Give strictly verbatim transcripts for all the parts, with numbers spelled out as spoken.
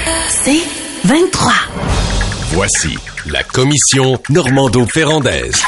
C'est vingt-trois. Voici la commission Normando-Ferrandaise.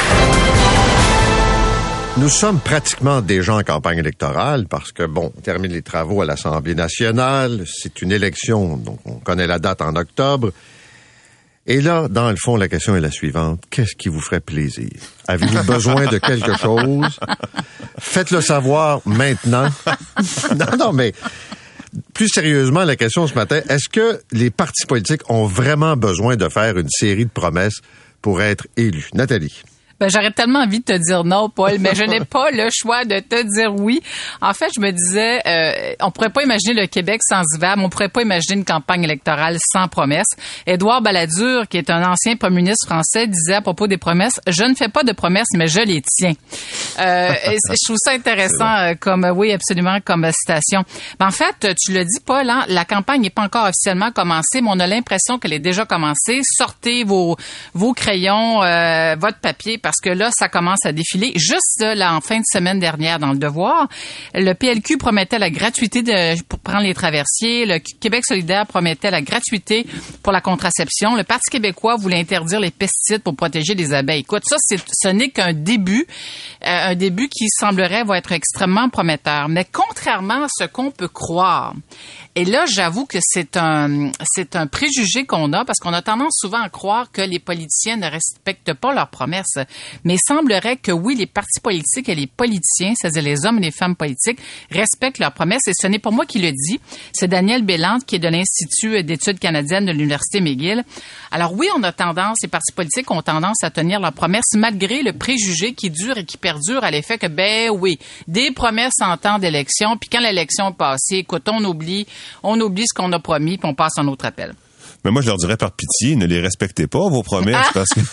Nous sommes pratiquement déjà en campagne électorale parce que, bon, on termine les travaux à l'Assemblée nationale. C'est une élection, donc on connaît la date en octobre. Et là, dans le fond, la question est la suivante. Qu'est-ce qui vous ferait plaisir? Avez-vous besoin de quelque chose? Faites-le savoir maintenant. Non, non, mais plus sérieusement, la question ce matin, est-ce que les partis politiques ont vraiment besoin de faire une série de promesses pour être élus? Nathalie. Ben, j'aurais tellement envie de te dire non, Paul, mais je n'ai pas le choix de te dire oui. En fait, je me disais, euh, on pourrait pas imaginer le Québec sans I V A M, on pourrait pas imaginer une campagne électorale sans promesses. Édouard Balladur, qui est un ancien premier ministre français, disait à propos des promesses, je ne fais pas de promesses, mais je les tiens. Euh, et je trouve ça intéressant, euh, comme, oui, absolument, comme citation. Ben, en fait, tu le dis, Paul, hein, la campagne n'est pas encore officiellement commencée, mais on a l'impression qu'elle est déjà commencée. Sortez vos, vos crayons, euh, votre papier, parce que là, ça commence à défiler. Juste là, en fin de semaine dernière, dans Le Devoir, le P L Q promettait la gratuité de, pour prendre les traversiers. Le Québec solidaire promettait la gratuité pour la contraception. Le Parti québécois voulait interdire les pesticides pour protéger les abeilles. Écoute, ça, c'est, ce n'est qu'un début, euh, un début qui semblerait va être extrêmement prometteur. Mais contrairement à ce qu'on peut croire, et là, j'avoue que c'est un, c'est un préjugé qu'on a parce qu'on a tendance souvent à croire que les politiciens ne respectent pas leurs promesses. Mais il semblerait que oui, les partis politiques et les politiciens, c'est-à-dire les hommes et les femmes politiques, respectent leurs promesses. Et ce n'est pas moi qui le dis. C'est Daniel Béland, qui est de l'Institut d'études canadiennes de l'Université McGill. Alors oui, on a tendance, les partis politiques ont tendance à tenir leurs promesses malgré le préjugé qui dure et qui perdure à l'effet que, ben oui, des promesses en temps d'élection, puis quand l'élection est passée, écoute, on oublie, on oublie ce qu'on a promis, puis on passe à un autre appel. Mais moi, je leur dirais par pitié, ne les respectez pas, vos promesses, parce que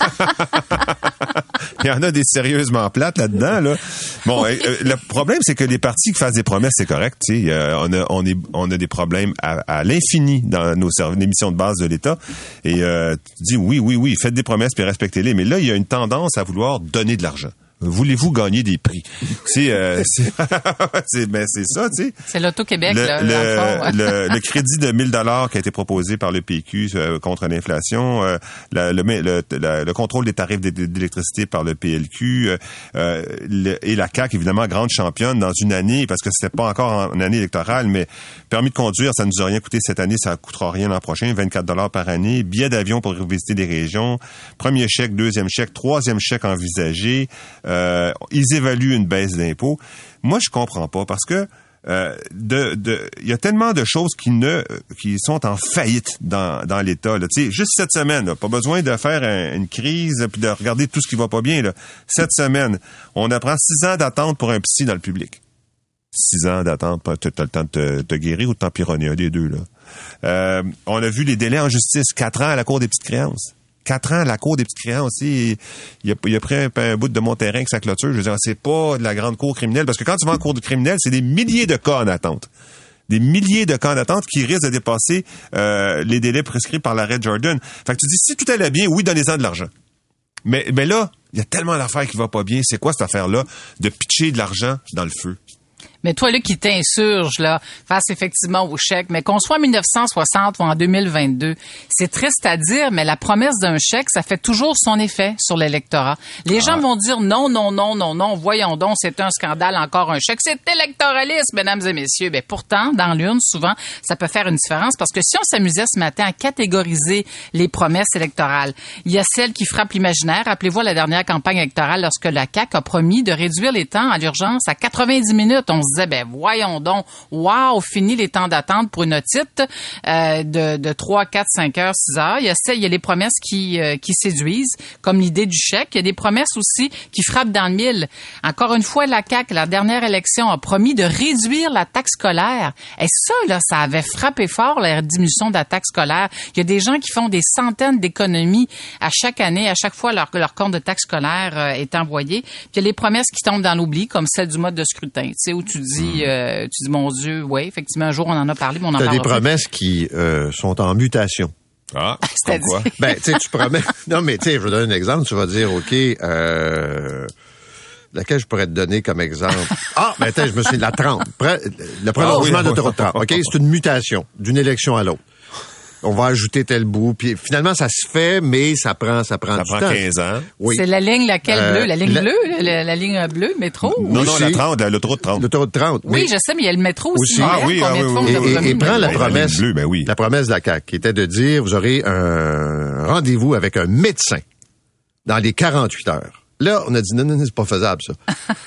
il y en a des sérieusement plates là-dedans, là. Bon, euh, le problème, c'est que les partis qui fassent des promesses, c'est correct, tu sais. Euh, on a, on est, on a des problèmes à, à l'infini dans nos services, les missions de base de l'État. Et euh, tu dis oui, oui, oui, faites des promesses puis respectez-les. Mais là, il y a une tendance à vouloir donner de l'argent. Voulez-vous gagner des prix? C'est, euh, c'est, c'est, ben, c'est ça, tu sais. C'est l'Auto-Québec, le, là. Le, dans le, le, le crédit de mille dollars qui a été proposé par le P Q euh, contre l'inflation, euh, la, le, le, le, le contrôle des tarifs d'électricité par le P L Q, euh, le, et la C A Q, évidemment, grande championne dans une année, parce que c'était pas encore en, en année électorale, mais permis de conduire, ça ne nous a rien coûté cette année, ça ne coûtera rien l'an prochain, vingt-quatre dollars par année, billets d'avion pour visiter des régions, premier chèque, deuxième chèque, troisième chèque envisagé, euh, ils évaluent une baisse d'impôts. Moi, je comprends pas parce que euh, de, de, il y a tellement de choses qui ne, qui sont en faillite dans, dans l'État. Là. Tu sais, juste cette semaine, là, pas besoin de faire un, une crise puis de regarder tout ce qui va pas bien. Là. Cette semaine, on apprend six ans d'attente pour un psy dans le public. Six ans d'attente, t'as, t'as le temps de te, te guérir ou de t'empironner, un des deux là. Euh, on a vu les délais en justice, quatre ans à la Cour des petites créances. Quatre ans à la Cour des petites créances aussi. Il a, il a pris un, un bout de mon terrain avec sa clôture. Je veux dire, c'est pas de la grande cour criminelle. Parce que quand tu vas en cour de criminelle, c'est des milliers de cas en attente. Des milliers de cas en attente qui risquent de dépasser euh, les délais prescrits par l'arrêt Jordan. Fait que tu dis, si tout allait bien, oui, donnez-en de l'argent. Mais, mais là, il y a tellement d'affaires qui va pas bien. C'est quoi cette affaire-là de pitcher de l'argent dans le feu? Mais toi, là, qui t'insurge, là, face effectivement au chèque, mais qu'on soit en dix-neuf cent soixante ou en deux mille vingt-deux, c'est triste à dire, mais la promesse d'un chèque, ça fait toujours son effet sur l'électorat. Les gens ah. vont dire non, non, non, non, non, voyons donc, c'est un scandale, encore un chèque. C'est électoraliste, mesdames et messieurs. Ben, pourtant, dans l'urne, souvent, ça peut faire une différence parce que si on s'amusait ce matin à catégoriser les promesses électorales, il y a celles qui frappent l'imaginaire. Rappelez-vous à la dernière campagne électorale lorsque la C A Q a promis de réduire les temps à l'urgence à quatre-vingt-dix minutes. On se disait, ben voyons donc, wow, fini les temps d'attente pour une otite euh, de, de trois, quatre, cinq heures, six heures. Il y a, il y a les promesses qui, euh, qui séduisent, comme l'idée du chèque. Il y a des promesses aussi qui frappent dans le mille. Encore une fois, la C A Q, la dernière élection, a promis de réduire la taxe scolaire. Et ça, là, ça avait frappé fort, la diminution de la taxe scolaire. Il y a des gens qui font des centaines d'économies à chaque année, à chaque fois leur, leur compte de taxe scolaire euh, est envoyé. Puis il y a les promesses qui tombent dans l'oubli, comme celle du mode de scrutin, tu sais, où tu dis, euh, tu dis, mon Dieu, oui, effectivement, un jour, on en a parlé, mais on en parle. T'as des promesses qui euh, sont en mutation. Ah, c'est quoi? Ben, tu sais, tu promets... Non, mais tu sais, je vais donner un exemple. Tu vas dire, OK, euh... laquelle je pourrais te donner comme exemple? Ah, ben attends, je me suis... La trente. Le prolongement oh, oui, de l'autoroute trente. OK? C'est une mutation d'une élection à l'autre. on va ajouter tel bout. Puis finalement, ça se fait, mais ça prend, ça prend Ça du prend temps. quinze ans. Oui. C'est la ligne laquelle Euh, bleue? La ligne la- bleue? La, la ligne bleue, métro? Non, Oui, non, c'est- la trente, la- l'autoroute trente. L'autoroute trente. Oui, Mais- je sais, mais il y a le métro aussi. Aussi. Montréal. Ah oui, Combien ah de oui, fois oui, vous Et, avez et- remis et le prends la métro? la promesse, ligne bleue, ben oui. la promesse de la C A Q, qui était de dire, vous aurez un rendez-vous avec un médecin dans les quarante-huit heures. Là, on a dit, non, non, non, c'est pas faisable, ça.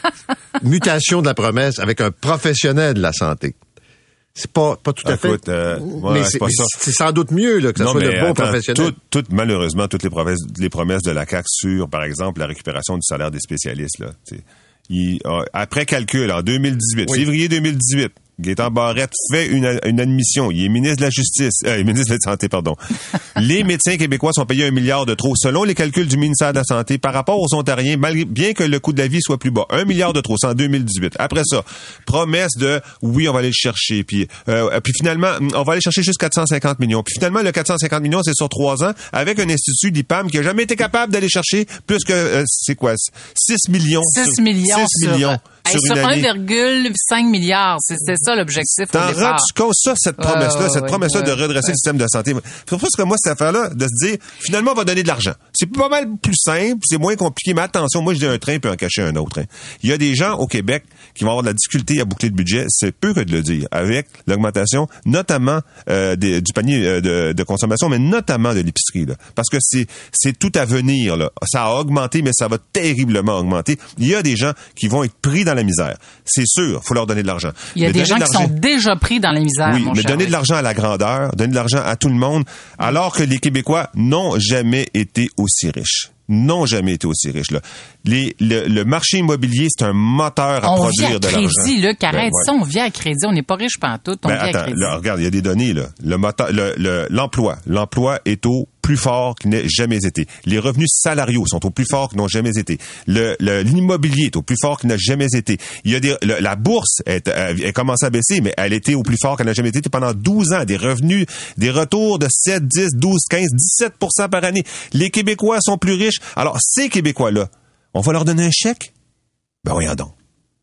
Mutation de la promesse avec un professionnel de la santé. C'est pas, pas tout à fait. Écoute, euh, ouais, mais c'est c'est, pas mais ça. c'est sans doute mieux, là, que ce Non, soit mais le bon attends, professionnel. tout- tout- malheureusement, toutes les promesses, les promesses de la C A Q sur, par exemple, la récupération du salaire des spécialistes, là, tu sais, il, euh, après calcul, en deux mille dix-huit, Oui. février deux mille dix-huit, Gaétan Barrette fait une, une admission. Il est ministre de la Justice, euh, ministre de la Santé, pardon. Les médecins québécois sont payés un milliard de trop, selon les calculs du ministère de la Santé, par rapport aux Ontariens, malgré, bien que le coût de la vie soit plus bas. Un milliard de trop, c'est en deux mille dix-huit. Après ça, promesse de, oui, on va aller le chercher. Puis, euh, puis finalement, on va aller chercher juste quatre cent cinquante millions. Puis finalement, le quatre cent cinquante millions, c'est sur trois ans, avec un institut, l'I P A M, qui a jamais été capable d'aller chercher plus que, euh, c'est quoi, six millions. six sur- millions six sur, millions hey, sur sur une un année. virgule cinq milliard. C'est, c'est ça l'objectif T'en au départ. rends-tu compte, ça, cette Ouais, promesse-là, ouais, cette ouais, promesse-là ouais, de redresser ouais. le système de santé. C'est pour ça que moi, cette affaire-là, de se dire, finalement, on va donner de l'argent. C'est pas mal plus simple, c'est moins compliqué, mais attention, moi, je dis un train puis en cacher un autre. hein. Il y a des gens au Québec qui vont avoir de la difficulté à boucler le budget, c'est peu que de le dire, avec l'augmentation, notamment euh, des- du panier euh, de, de consommation, mais notamment de l'épicerie, là. Parce que c'est c'est tout à venir, là. Ça a augmenté, mais ça va terriblement augmenter. Il y a des gens qui vont être pris dans la misère. C'est sûr, faut leur donner de l'argent. Il y a Mais des donner gens de qui sont l'argent- déjà pris dans la misère, oui, mon mais cher. donner de oui. l'argent à la grandeur, donner de l'argent à tout le monde, alors que les Québécois n'ont jamais été aussi riches. N'ont jamais été aussi riches. Là. Les, le, le marché immobilier, c'est un moteur à On vit produire à de l'argent. crédit, là, qu'arrête Ben, ouais. ça, on vit à crédit. On n'est pas riche pantoute, on Ben, vit à attends, crédit. là, regarde, il y a des données, là. Le moteur, le, le, l'emploi. L'emploi est au plus fort qu'il n'ait jamais été. Les revenus salariaux sont au plus fort qu'ils n'ont jamais été. Le, le, l'immobilier est au plus fort qu'il n'a jamais été. Il y a des, le, la bourse est, elle commence à baisser, mais elle était au plus fort qu'elle n'a jamais été pendant douze ans. Des revenus, des retours de sept, dix, douze, quinze, dix-sept pour cent par année. Les Québécois sont plus riches. Alors, ces Québécois-là, on va leur donner un chèque? Ben, voyons donc.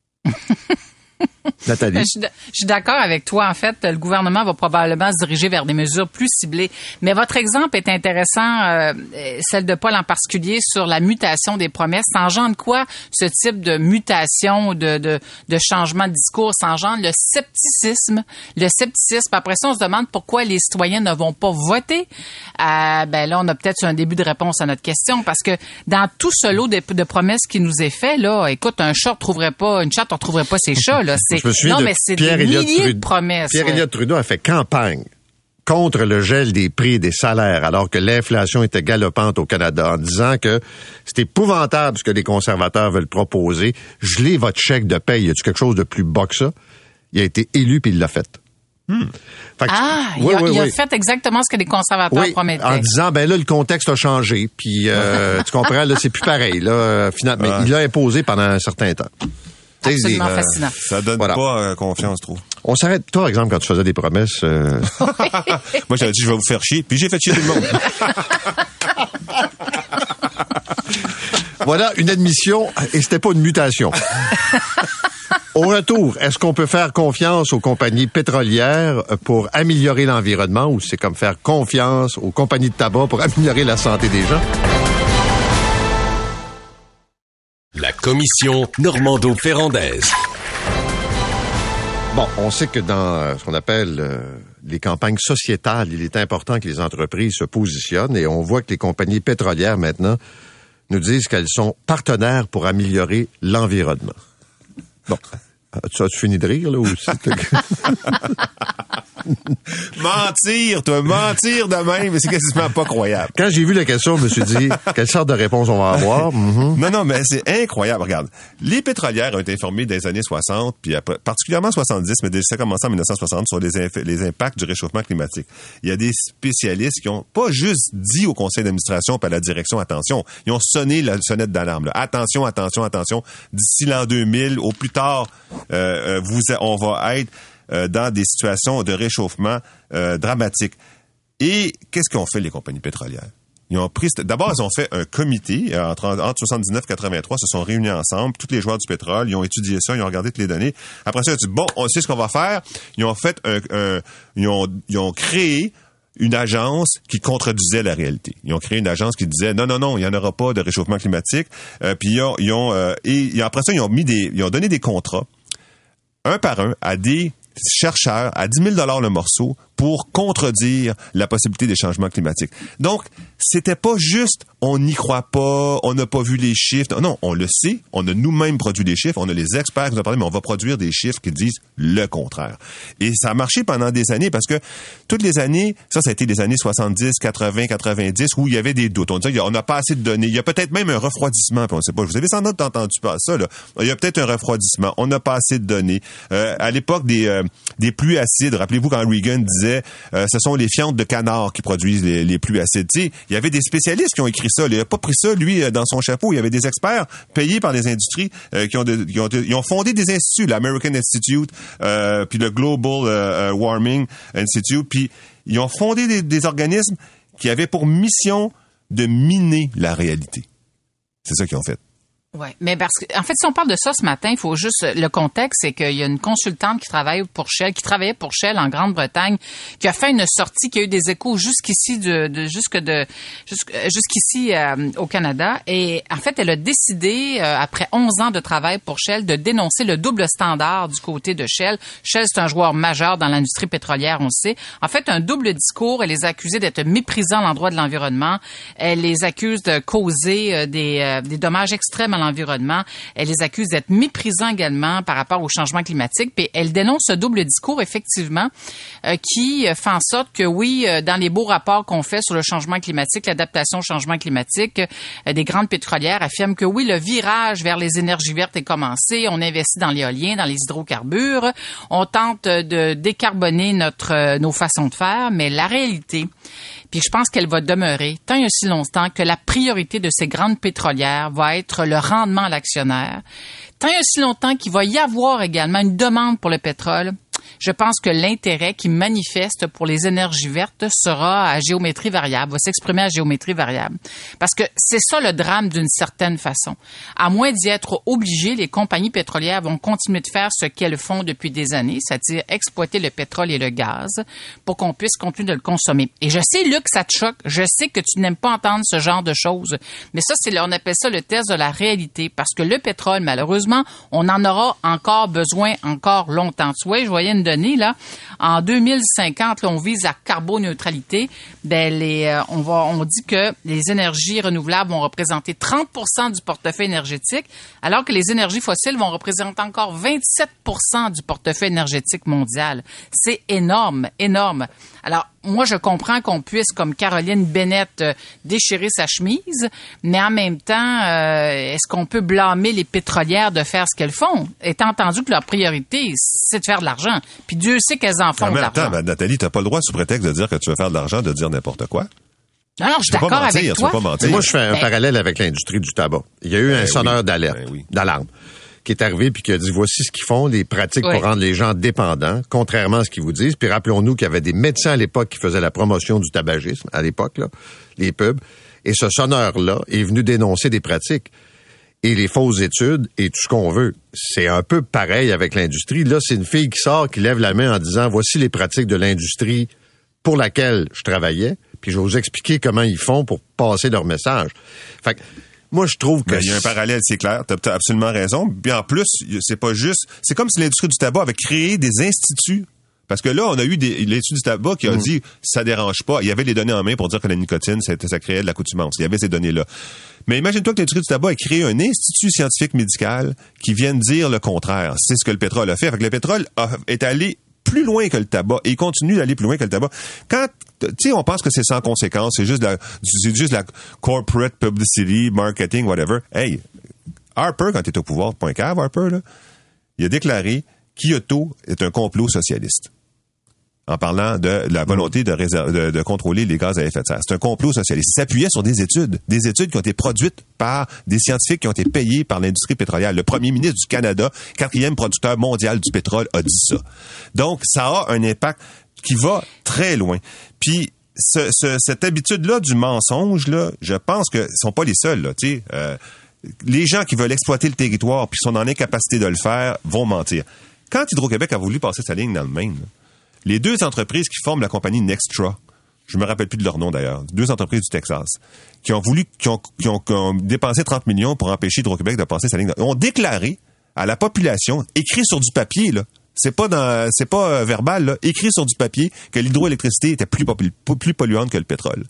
Nathalie. Je suis d- je suis d'accord avec toi. En fait, le gouvernement va probablement se diriger vers des mesures plus ciblées. Mais votre exemple est intéressant, euh, celle de Paul en particulier, sur la mutation des promesses. Ça engendre quoi, ce type de mutation, de, de, de changement de discours? Ça engendre le scepticisme. Le scepticisme. Après ça, on se demande pourquoi les citoyens ne vont pas voter. Euh, ben là, on a peut-être un début de réponse à notre question, parce que dans tout ce lot de, de promesses qui nous est fait, là, écoute, un chat ne retrouverait pas, une chatte ne retrouverait pas ses chats, là. C'est, Je me souviens non, de mais c'est Pierre des Elliott milliers Trudeau. de promesses. Pierre ouais. Elliott Trudeau a fait campagne contre le gel des prix et des salaires, alors que l'inflation était galopante au Canada, en disant que c'est épouvantable ce que les conservateurs veulent proposer. Gelez votre chèque de paye. Y a-tu quelque chose de plus bas que ça? Il a été élu puis il l'a fait. Hmm. Fait que- Ah, il, oui, a, oui, il a oui. fait exactement ce que les conservateurs Oui, promettaient. en disant, ben là, le contexte a changé, puis euh, tu comprends, là, c'est plus pareil, là, euh, finalement. Mais il l'a imposé pendant un certain temps. Tu sais, Absolument des- fascinant. Ça donne Voilà. pas euh, confiance trop. On s'arrête, toi, par exemple, quand tu faisais des promesses, euh, Moi, j'avais dit, je vais vous faire chier, puis j'ai fait chier tout le monde. voilà une admission, et c'était pas une mutation. Au retour, est-ce qu'on peut faire confiance aux compagnies pétrolières pour améliorer l'environnement, ou c'est comme faire confiance aux compagnies de tabac pour améliorer la santé des gens? La commission Normando-Ferrandaise. Bon, on sait que dans euh, ce qu'on appelle euh, les campagnes sociétales, il est important que les entreprises se positionnent, et on voit que les compagnies pétrolières maintenant nous disent qu'elles sont partenaires pour améliorer l'environnement. Bon, as-tu, as-tu fini de rire, là, ou c'est... Mentir, toi, mentir de même, mais c'est quasiment pas croyable. Quand j'ai vu la question, je me suis dit, quelle sorte de réponse on va avoir? Mhm. Non, non, mais c'est incroyable. Regarde, les pétrolières ont été informées des années soixante, puis après, particulièrement soixante-dix, mais ça a commencé en dix-neuf cent soixante, sur les, inf- les impacts du réchauffement climatique. Il y a des spécialistes qui ont pas juste dit au conseil d'administration et à la direction, attention, ils ont sonné la sonnette d'alarme. Là. Attention, attention, attention, d'ici l'an deux mille, au plus tard, euh, euh, vous, on va être euh, dans des situations de réchauffement euh, dramatiques. Et qu'est-ce qu'ont fait les compagnies pétrolières? Ils ont pris, d'abord, ils ont fait un comité euh, entre, entre soixante-dix-neuf et quatre-vingt-trois, se sont réunis ensemble, tous les joueurs du pétrole, ils ont étudié ça, ils ont regardé toutes les données. Après ça, ils ont dit, bon, on sait ce qu'on va faire. Ils ont fait un, un ils ont, ils ont créé une agence qui contredisait la réalité. Ils ont créé une agence qui disait non non non, il y en aura pas de réchauffement climatique. Euh, puis ils ont, ils ont euh, et, et après ça ils ont mis des ils ont donné des contrats un par un à des chercheurs à dix mille dollars le morceau pour contredire la possibilité des changements climatiques. Donc, c'était pas juste on n'y croit pas, on n'a pas vu les chiffres. Non, on le sait, on a nous-mêmes produit des chiffres, on a les experts qui nous ont parlé, mais on va produire des chiffres qui disent le contraire. Et ça a marché pendant des années parce que toutes les années, ça, ça a été les années soixante-dix, quatre-vingts, quatre-vingt-dix où il y avait des doutes. On disait, on n'a pas assez de données. Il y a peut-être même un refroidissement, puis on ne sait pas. Vous avez sans doute entendu pas ça, là. Il y a peut-être un refroidissement. On n'a pas assez de données. Euh, à l'époque des, euh, des pluies acides, rappelez-vous quand Reagan disait, euh, ce sont les fientes de canard qui produisent les, les pluies acides. Tu sais, il y avait des spécialistes qui ont écrit ça. Il n'a pas pris ça, lui, dans son chapeau. Il y avait des experts payés par les industries euh, qui, ont de, qui ont de, ils ont fondé des instituts, l'American Institute, euh, puis le Global euh, Warming Institute, puis ils ont fondé des, des organismes qui avaient pour mission de miner la réalité. C'est ça qu'ils ont fait. Oui, mais parce que, en fait, si on parle de ça ce matin, il faut juste, le contexte, c'est qu'il y a une consultante qui travaille pour Shell, qui travaillait pour Shell en Grande-Bretagne, qui a fait une sortie qui a eu des échos jusqu'ici, de, de jusque de, jusqu', jusqu'ici euh, au Canada. Et en fait, elle a décidé, euh, après onze ans de travail pour Shell, de dénoncer le double standard du côté de Shell. Shell, c'est un joueur majeur dans l'industrie pétrolière, on le sait. En fait, un double discours. Elle les accusait d'être méprisants à l'endroit de l'environnement. Elle les accuse de causer euh, des, euh, des dommages extrêmes à l'environnement. Elle les accuse d'être méprisants également par rapport au changement climatique. Puis elle dénonce ce double discours, effectivement, euh, qui fait en sorte que, oui, euh, dans les beaux rapports qu'on fait sur le changement climatique, l'adaptation au changement climatique, euh, des grandes pétrolières affirment que, oui, le virage vers les énergies vertes est commencé. On investit dans l'éolien, dans les hydrocarbures. On tente de décarboner notre, euh, nos façons de faire. Mais la réalité, puis je pense qu'elle va demeurer tant et aussi longtemps que la priorité de ces grandes pétrolières va être le rendement à l'actionnaire. Tant et aussi longtemps qu'il va y avoir également une demande pour le pétrole, je pense que l'intérêt qui manifeste pour les énergies vertes sera à géométrie variable, va s'exprimer à géométrie variable. Parce que c'est ça le drame d'une certaine façon. À moins d'y être obligés, les compagnies pétrolières vont continuer de faire ce qu'elles font depuis des années, c'est-à-dire exploiter le pétrole et le gaz pour qu'on puisse continuer de le consommer. Et je sais, Luc, ça te choque. Je sais que tu n'aimes pas entendre ce genre de choses. Mais ça, c'est, on appelle ça le test de la réalité. Parce que le pétrole, malheureusement, on en aura encore besoin encore longtemps. Tu vois, je voyais une donnée, là. En deux mille cinquante, là, on vise la carboneutralité. Ben, les, euh, on va, on dit que les énergies renouvelables vont représenter trente pour cent du portefeuille énergétique, alors que les énergies fossiles vont représenter encore vingt-sept pour cent du portefeuille énergétique mondial. C'est énorme, énorme. Alors, moi, je comprends qu'on puisse, comme Caroline Bennett, euh, déchirer sa chemise, mais en même temps, euh, est-ce qu'on peut blâmer les pétrolières de faire ce qu'elles font, étant entendu que leur priorité, c'est de faire de l'argent. Puis Dieu sait qu'elles en font non, mais de l'argent. Attends, Nathalie, t'as pas le droit, sous prétexte de dire que tu veux faire de l'argent, de dire n'importe quoi. Non, non, je suis d'accord mentir, avec toi. Tu peux pas mentir. Moi, je fais un Ben, parallèle avec l'industrie du tabac. Il y a eu Ben un sonneur oui. d'alerte, Ben oui. d'alarme, qui est arrivé puis qui a dit, voici ce qu'ils font, les pratiques Oui. pour rendre les gens dépendants, contrairement à ce qu'ils vous disent. Puis rappelons-nous qu'il y avait des médecins à l'époque qui faisaient la promotion du tabagisme, à l'époque, là, les pubs. Et ce sonneur-là est venu dénoncer des pratiques et les fausses études et tout ce qu'on veut. C'est un peu pareil avec l'industrie. Là, c'est une fille qui sort, qui lève la main en disant, voici les pratiques de l'industrie pour laquelle je travaillais, puis je vais vous expliquer comment ils font pour passer leur message. Fait que, moi, je trouve que... Ben, il y a un parallèle, c'est clair. T'as, t'as absolument raison. Puis en plus, c'est pas juste... C'est comme si l'industrie du tabac avait créé des instituts. Parce que là, on a eu des, l'étude du tabac qui a mmh. dit ça dérange pas. Il y avait les données en main pour dire que la nicotine, ça, ça créait de l'accoutumance. Il y avait ces données-là. Mais imagine-toi que l'industrie du tabac a créé un institut scientifique médical qui vient dire le contraire. C'est ce que le pétrole a fait. Fait que le pétrole a, est allé plus loin que le tabac et il continue d'aller plus loin que le tabac. Quand tu sais, on pense que c'est sans conséquence, c'est juste la, c'est juste la corporate publicity, marketing, whatever. Hey, Harper, quand il est au pouvoir, point cave, Harper, là, il a déclaré Kyoto est un complot socialiste. En parlant de la volonté de, réserve, de, de contrôler les gaz à effet de serre. C'est un complot socialiste. Il s'appuyait sur des études. Des études qui ont été produites par des scientifiques qui ont été payés par l'industrie pétrolière. Le premier ministre du Canada, quatrième producteur mondial du pétrole, a dit ça. Donc, ça a un impact qui va très loin. Puis, ce, ce, cette habitude-là du mensonge, là, je pense que ce sont pas les seuls. Là, tu sais, euh, les gens qui veulent exploiter le territoire puis sont dans l'incapacité de le faire vont mentir. Quand Hydro-Québec a voulu passer sa ligne dans le Maine, là, les deux entreprises qui forment la compagnie Nextra je me rappelle plus de leur nom d'ailleurs, deux entreprises du Texas, qui ont voulu, qui ont, qui ont, qui ont dépensé trente millions pour empêcher Hydro-Québec de passer sa ligne. Ils ont déclaré à la population, écrit sur du papier, là, c'est pas dans, c'est pas euh, verbal, là, écrit sur du papier, que l'hydroélectricité était plus, plus polluante que le pétrole.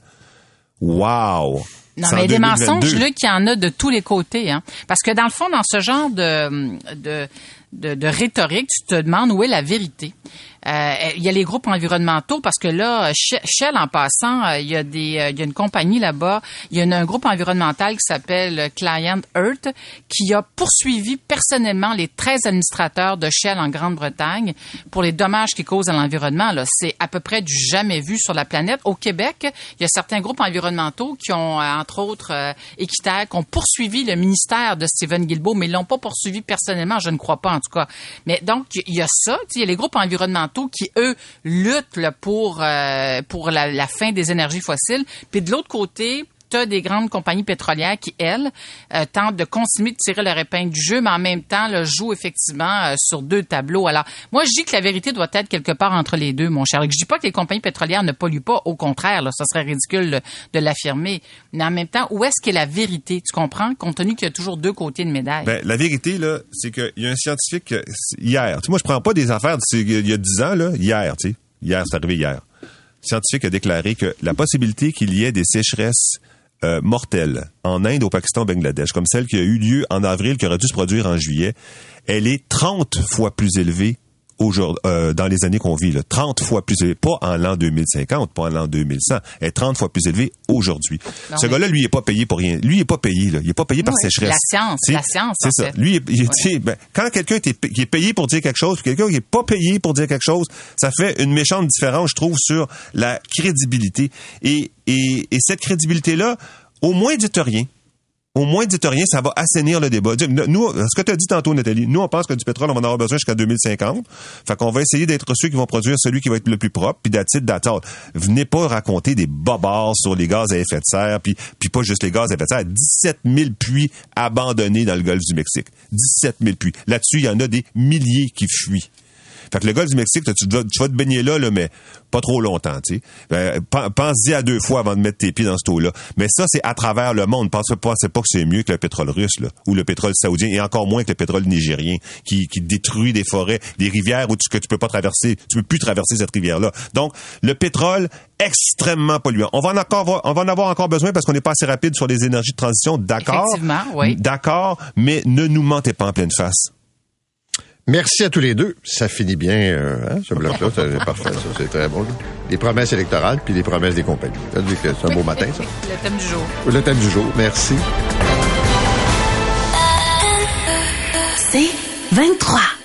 Wow! Non, mais des mensonges, là, qu'il y en a de tous les côtés, hein. Parce que dans le fond, dans ce genre de, de, de, de rhétorique, tu te demandes où est la vérité. Euh, il y a les groupes environnementaux parce que là, Shell, en passant, il y a des, il y a une compagnie là-bas, il y a une, un groupe environnemental qui s'appelle Client Earth qui a poursuivi personnellement les treize administrateurs de Shell en Grande-Bretagne pour les dommages qu'ils causent à l'environnement. Là, c'est à peu près du jamais vu sur la planète. Au Québec, il y a certains groupes environnementaux qui ont, entre autres, euh, Équiterre, qui ont poursuivi le ministère de Stephen Guilbeault, mais ils l'ont pas poursuivi personnellement, je ne crois pas en tout cas. Mais donc, il y a ça, il y a les groupes environnementaux qui, eux, luttent là, pour euh, pour la, la fin des énergies fossiles. Puis de l'autre côté, tu as des grandes compagnies pétrolières qui, elles, euh, tentent de continuer de tirer leur épingle du jeu, mais en même temps, là, jouent effectivement euh, sur deux tableaux. Alors, moi, je dis que la vérité doit être quelque part entre les deux, mon cher. Je dis pas que les compagnies pétrolières ne polluent pas. Au contraire, là, ça serait ridicule de, de l'affirmer. Mais en même temps, où est-ce qu'est la vérité? Tu comprends? Compte tenu qu'il y a toujours deux côtés de médaille. Ben, la vérité, là, c'est qu'il y a un scientifique, hier, tu sais, moi, je prends pas des affaires d'il y a dix ans, là, hier, tu sais. Hier, c'est arrivé hier. Le scientifique a déclaré que la possibilité qu'il y ait des sécheresses Euh, mortelle en Inde, au Pakistan, au Bangladesh, comme celle qui a eu lieu en avril, qui aurait dû se produire en juillet, elle est trente fois plus élevée aujourd'hui, euh, dans les années qu'on vit, là. trente fois plus élevée, pas en l'an deux mille cinquante, pas en l'an deux mille cent, elle est trente fois plus élevée aujourd'hui. Non, Ce mais... gars-là, lui, il est pas payé pour rien. Lui, il est pas payé, là. Il est pas payé par oui, sécheresse. La science, t'sais, la science, c'est ça. Fait. Lui, il, il, oui. ben, quand quelqu'un est, qui est payé pour dire quelque chose, puis quelqu'un qui est pas payé pour dire quelque chose, ça fait une méchante différence, je trouve, sur la crédibilité. Et, et, et cette crédibilité-là, au moins, dites rien. Au moins, dites rien, ça va assainir le débat. Nous, ce que tu as dit tantôt, Nathalie, nous, on pense que du pétrole, on va en avoir besoin jusqu'à deux mille cinquante. Fait qu'on va essayer d'être ceux qui vont produire celui qui va être le plus propre, puis that's it, that's all. Venez pas raconter des bobards sur les gaz à effet de serre, puis, puis pas juste les gaz à effet de serre. dix-sept mille puits abandonnés dans le golfe du Mexique. dix-sept mille puits. Là-dessus, il y en a des milliers qui fuient. Fait que le golfe du Mexique, tu vas, tu vas te baigner là, là, mais pas trop longtemps, tu sais. Ben, pense-y à deux fois avant de mettre tes pieds dans ce eau-là. Mais ça, c'est à travers le monde. Pensez pas, c'est pas que c'est mieux que le pétrole russe, là, ou le pétrole saoudien, et encore moins que le pétrole nigérien, qui, qui détruit des forêts, des rivières où tu, que tu peux pas traverser, tu peux plus traverser cette rivière-là. Donc, le pétrole, extrêmement polluant. On va en encore, on va en avoir encore besoin parce qu'on n'est pas assez rapide sur les énergies de transition, d'accord. Effectivement, oui. D'accord, mais ne nous mentez pas en pleine face. Merci à tous les deux. Ça finit bien, euh, hein, ce bloc-là. C'est parfait, ça. C'est très bon. Les promesses électorales puis les promesses des compagnies. Ça veut dire que c'est un beau matin, ça. Le thème du jour. Le thème du jour. Merci. C'est vingt-trois.